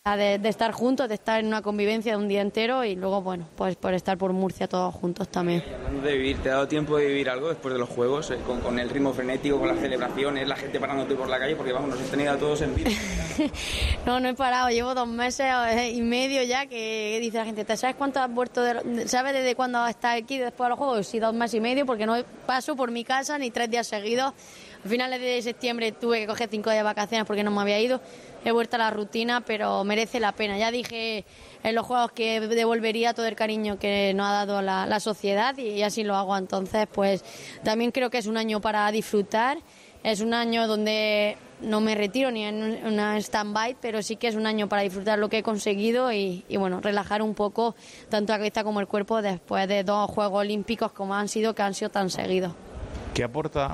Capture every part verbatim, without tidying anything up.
De, de estar juntos, de estar en una convivencia de un día entero y luego, bueno, pues por estar por Murcia todos juntos también. Y hablando de vivir, ¿te ha dado tiempo de vivir algo después de los Juegos? Eh, con, con el ritmo frenético, con las celebraciones, la gente parándote por la calle, porque vamos, nos has tenido a todos en vídeo. No, no he parado, llevo dos meses y medio ya que dice la gente, ¿te sabes cuánto has vuelto de, ¿sabes desde cuándo estás aquí después de los Juegos? Sí, dos meses y medio, porque no paso por mi casa ni tres días seguidos. A finales de septiembre tuve que coger cinco días de vacaciones porque no me había ido. He vuelto a la rutina, pero merece la pena. Ya dije en los Juegos que devolvería todo el cariño que nos ha dado la, la sociedad y así lo hago. Entonces, pues también creo que es un año para disfrutar. Es un año donde no me retiro ni en una stand-by, pero sí que es un año para disfrutar lo que he conseguido y, y bueno, relajar un poco tanto la cabeza como el cuerpo después de dos Juegos Olímpicos como han sido, que han sido tan seguidos. ¿Qué aporta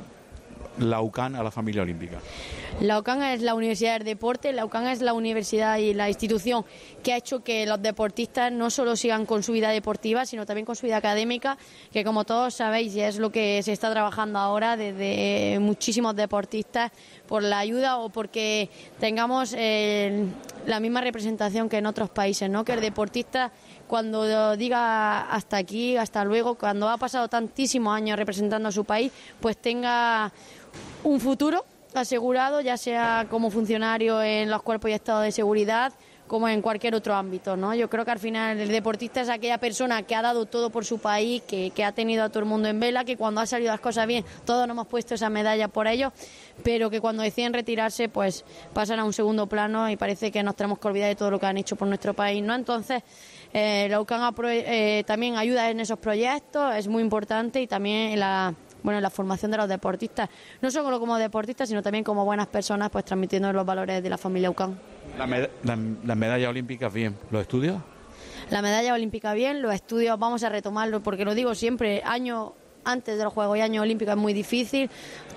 la U C A N a la familia olímpica? La U C A N es la Universidad del Deporte, la U C A N es la universidad y la institución que ha hecho que los deportistas no solo sigan con su vida deportiva, sino también con su vida académica, que como todos sabéis y es lo que se está trabajando ahora desde muchísimos deportistas por la ayuda o porque tengamos eh, la misma representación que en otros países, ¿no? Que el deportista cuando diga hasta aquí, hasta luego, cuando ha pasado tantísimos años representando a su país, pues tenga un futuro asegurado, ya sea como funcionario en los cuerpos y estados de seguridad, como en cualquier otro ámbito, ¿no? Yo creo que al final el deportista es aquella persona que ha dado todo por su país, que, que ha tenido a todo el mundo en vela, que cuando ha salido las cosas bien, todos nos hemos puesto esa medalla por ellos, pero que cuando deciden retirarse, pues pasan a un segundo plano y parece que nos tenemos que olvidar de todo lo que han hecho por nuestro país, ¿no? Entonces, eh, la U C A N eh, también ayuda en esos proyectos, es muy importante y también en la... bueno, la formación de los deportistas, no solo como deportistas, sino también como buenas personas, pues transmitiendo los valores de la familia U C A N. La, med- la, la medalla olímpica, bien. ¿Los estudios? La medalla olímpica, bien. Los estudios vamos a retomarlo, porque lo digo siempre, año antes de los Juegos y año olímpico es muy difícil.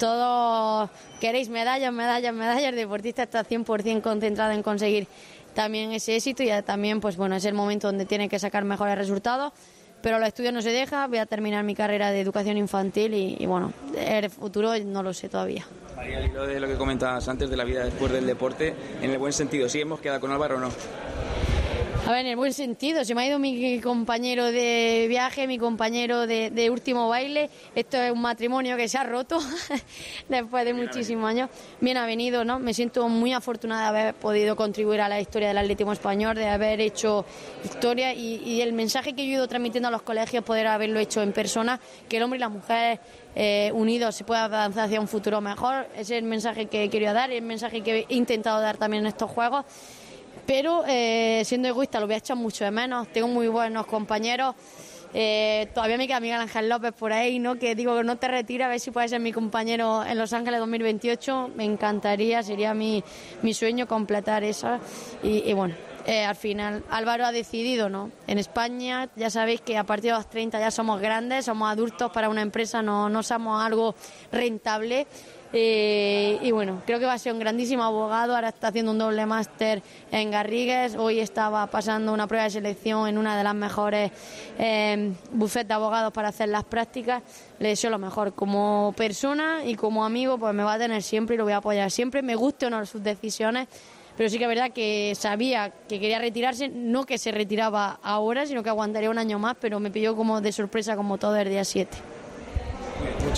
Todos queréis medallas, medallas, medallas. El deportista está cien por ciento concentrado en conseguir también ese éxito y también, pues bueno, es el momento donde tiene que sacar mejores resultados. Pero los estudios no se deja, voy a terminar mi carrera de educación infantil y, y bueno, el futuro no lo sé todavía. María, al hilo de lo que comentabas antes de la vida después del deporte, en el buen sentido, ¿sí hemos quedado con Álvaro o no? A ver, en el buen sentido, se me ha ido mi compañero de viaje, mi compañero de, de último baile. Esto es un matrimonio que se ha roto después de muchísimos años. Bien avenido, ¿no? Me siento muy afortunada de haber podido contribuir a la historia del atletismo español, de haber hecho historia y, y el mensaje que yo he ido transmitiendo a los colegios, poder haberlo hecho en persona, que el hombre y la mujer eh, unidos se puedan avanzar hacia un futuro mejor. Ese es el mensaje que quería dar, el mensaje que he intentado dar también en estos Juegos. Pero eh, siendo egoísta lo voy a echar mucho de menos. Tengo muy buenos compañeros. Eh, todavía me queda Miguel Ángel López por ahí, ¿no? Que digo que no te retira, a ver si puede ser mi compañero en Los Ángeles dos mil veintiocho. Me encantaría, sería mi, mi sueño completar eso. Y, y bueno, eh, al final Álvaro ha decidido, ¿no? En España ya sabéis que a partir de los treinta ya somos grandes, somos adultos para una empresa, no, no somos algo rentable. Eh, y bueno, creo que va a ser un grandísimo abogado. Ahora está haciendo un doble máster en Garrigues. Hoy estaba pasando una prueba de selección en una de las mejores eh, bufetes de abogados para hacer las prácticas. Le deseo lo mejor como persona y como amigo, pues me va a tener siempre y lo voy a apoyar siempre, me guste o no sus decisiones. Pero sí que es verdad que sabía que quería retirarse, no que se retiraba ahora, sino que aguantaría un año más, pero me pilló como de sorpresa como todo el día siete.